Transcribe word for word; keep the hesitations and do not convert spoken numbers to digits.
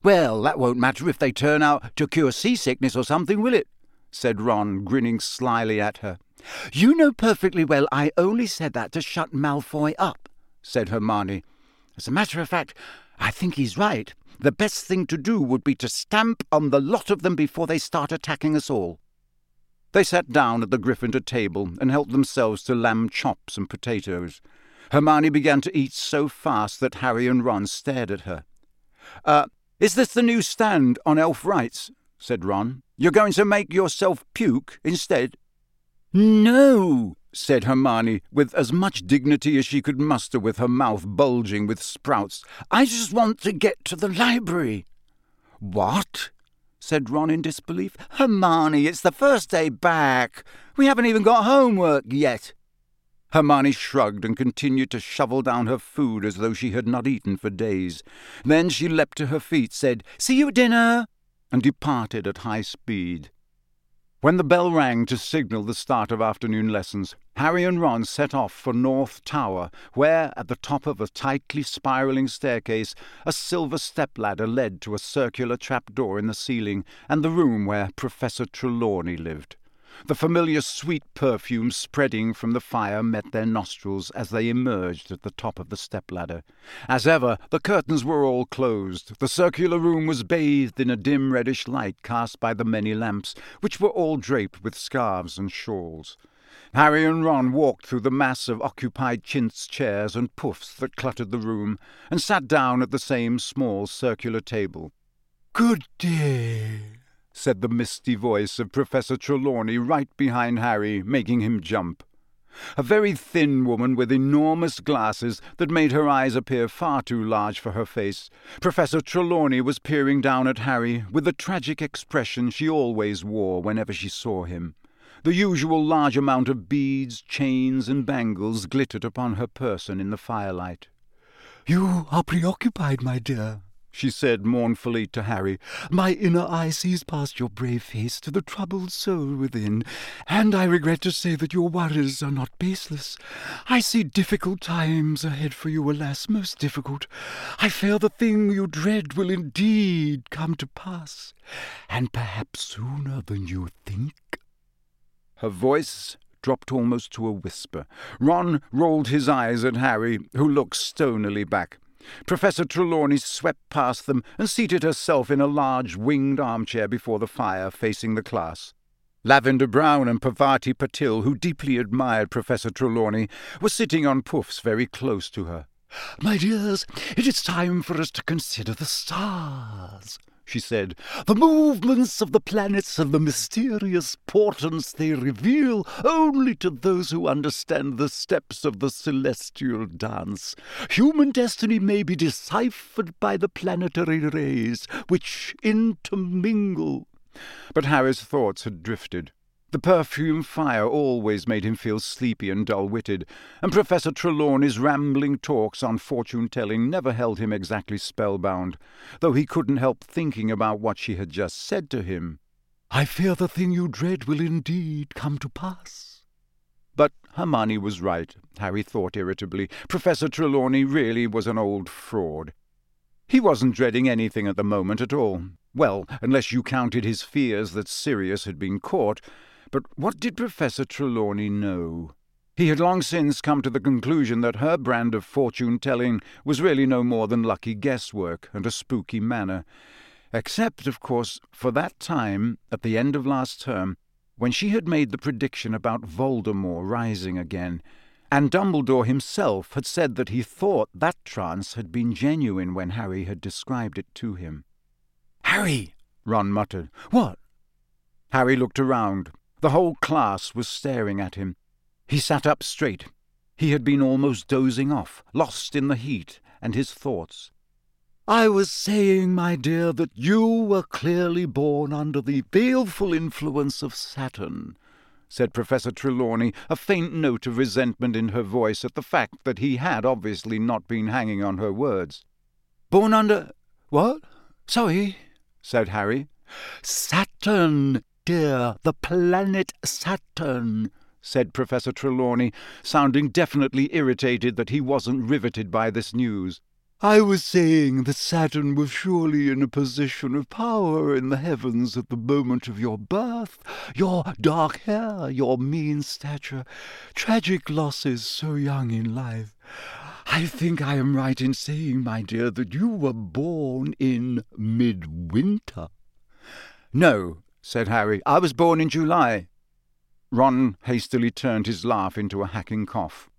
"Well, that won't matter if they turn out to cure seasickness or something, will it?" said Ron, grinning slyly at her. "You know perfectly well I only said that to shut Malfoy up," said Hermione. "As a matter of fact, I think he's right. The best thing to do would be to stamp on the lot of them before they start attacking us all." They sat down at the Gryffindor table and helped themselves to lamb chops and potatoes. Hermione began to eat so fast that Harry and Ron stared at her. Uh, is this the new stand on elf rights?" said Ron. "You're going to make yourself puke instead?" "No," said Hermione, with as much dignity as she could muster with her mouth bulging with sprouts. "I just want to get to the library." "What?" said Ron in disbelief. "Hermione, it's the first day back. We haven't even got homework yet." Hermione shrugged and continued to shovel down her food as though she had not eaten for days. Then she leapt to her feet, said, "See you at dinner," and departed at high speed. When the bell rang to signal the start of afternoon lessons, Harry and Ron set off for North Tower, where, at the top of a tightly spiralling staircase, a silver step-ladder led to a circular trapdoor in the ceiling and the room where Professor Trelawney lived. The familiar sweet perfume spreading from the fire met their nostrils as they emerged at the top of the step-ladder. As ever, the curtains were all closed. The circular room was bathed in a dim reddish light cast by the many lamps, which were all draped with scarves and shawls. Harry and Ron walked through the mass of occupied chintz chairs and puffs that cluttered the room, and sat down at the same small circular table. "Good day," said the misty voice of Professor Trelawney right behind Harry, making him jump. A very thin woman with enormous glasses that made her eyes appear far too large for her face. Professor Trelawney was peering down at Harry with the tragic expression she always wore whenever she saw him. The usual large amount of beads, chains, and bangles glittered upon her person in the firelight. "You are preoccupied, my dear," she said mournfully to Harry. "My inner eye sees past your brave face to the troubled soul within, and I regret to say that your worries are not baseless. I see difficult times ahead for you, alas, most difficult. I fear the thing you dread will indeed come to pass, and perhaps sooner than you think." Her voice dropped almost to a whisper. Ron rolled his eyes at Harry, who looked stonily back. Professor Trelawney swept past them and seated herself in a large winged armchair before the fire, facing the class. Lavender Brown and Parvati Patil, who deeply admired Professor Trelawney, were sitting on puffs very close to her. "My dears, it is time for us to consider the stars," she said. "The movements of the planets and the mysterious portents they reveal only to those who understand the steps of the celestial dance. Human destiny may be deciphered by the planetary rays, which intermingle." But Harry's thoughts had drifted. The perfume fire always made him feel sleepy and dull-witted, and Professor Trelawney's rambling talks on fortune-telling never held him exactly spellbound, though he couldn't help thinking about what she had just said to him. "I fear the thing you dread will indeed come to pass." But Hermione was right, Harry thought irritably. Professor Trelawney really was an old fraud. He wasn't dreading anything at the moment at all. Well, unless you counted his fears that Sirius had been caught. But what did Professor Trelawney know? He had long since come to the conclusion that her brand of fortune-telling was really no more than lucky guesswork and a spooky manner. Except, of course, for that time, at the end of last term, when she had made the prediction about Voldemort rising again, and Dumbledore himself had said that he thought that trance had been genuine when Harry had described it to him. "Harry!" Ron muttered. "What?" Harry looked around. The whole class was staring at him. He sat up straight. He had been almost dozing off, lost in the heat and his thoughts. "I was saying, my dear, that you were clearly born under the baleful influence of Saturn," said Professor Trelawney, a faint note of resentment in her voice at the fact that he had obviously not been hanging on her words. "Born under... what? Sorry," said Harry. "Saturn, dear, the planet Saturn," said Professor Trelawney, sounding definitely irritated that he wasn't riveted by this news. I was saying that Saturn was surely in a position of power in the heavens at the moment of your birth. Your dark hair, your mean stature, tragic losses so young in life. I think I am right in saying, my dear, that you were born in midwinter. No, said Harry, I was born in July. Ron hastily turned his laugh into a hacking cough.